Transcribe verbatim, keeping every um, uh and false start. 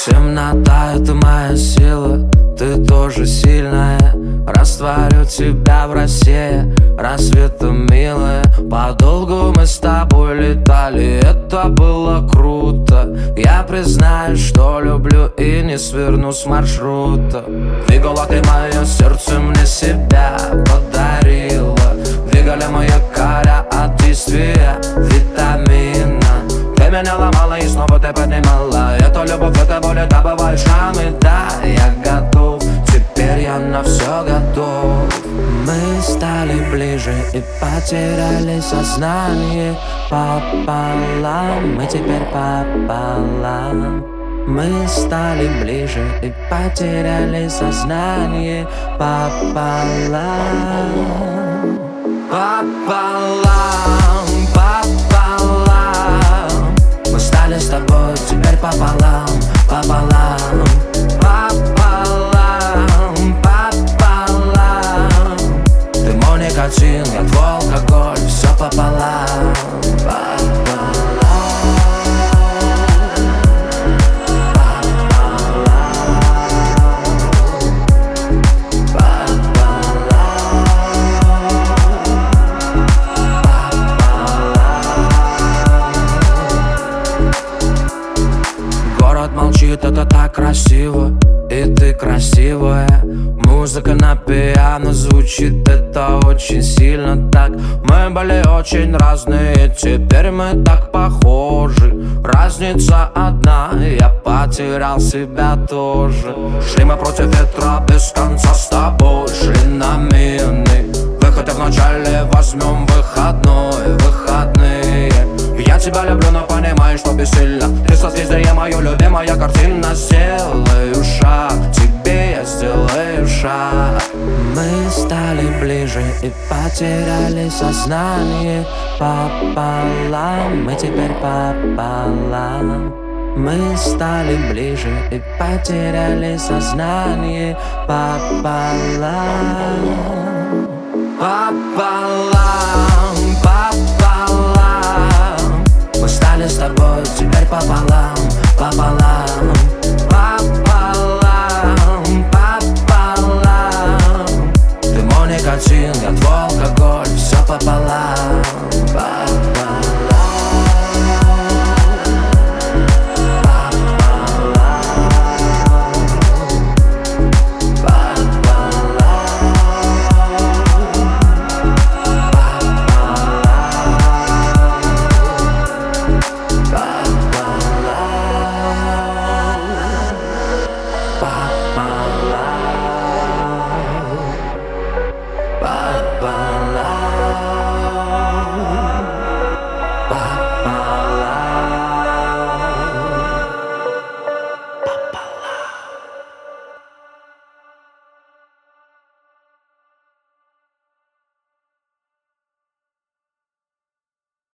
Темнота — это моя сила, ты тоже сильная. Растворю тебя в росе рассвета, милая. Подолгу мы с тобой летали, это было круто. Я признаюсь, что люблю и не сверну с маршрута. Двигала ты мое сердце, мне себя подарила. Двигали мы якоря от действия витамина. Ты меня ломала и снова ты поднимала. Это любовь, это боль, это бывают шрамы. Да, я готов, теперь я на все готов. Мы стали ближе и потеряли сознание пополам. Мы теперь пополам. Мы стали ближе и потеряли сознание пополам. Пополам, пополам. Мы стали с тобой теперь пополам, пополам. Пополам, пополам. Ты мой никотин, я твой алкоголь, все пополам, пополам. Молчит, это так красиво, и ты красивая. Музыка на пиано звучит, это очень сильно так. Мы были очень разные, теперь мы так похожи. Разница одна, я потерял себя тоже. Шли мы против ветра без конца с тобой, шли на мины. Выход вначале возьмем выходной, выходные. Я тебя люблю, но понимаю, что бессильно. Ты созвездие, мое любимая картина. Сделаю шаг, тебе я сделаю шаг. Мы стали ближе и потеряли сознание пополам. Мы теперь пополам. Мы стали ближе и потеряли сознание пополам. Пополам, пополам. Мы стали с тобой теперь пополам, пополам.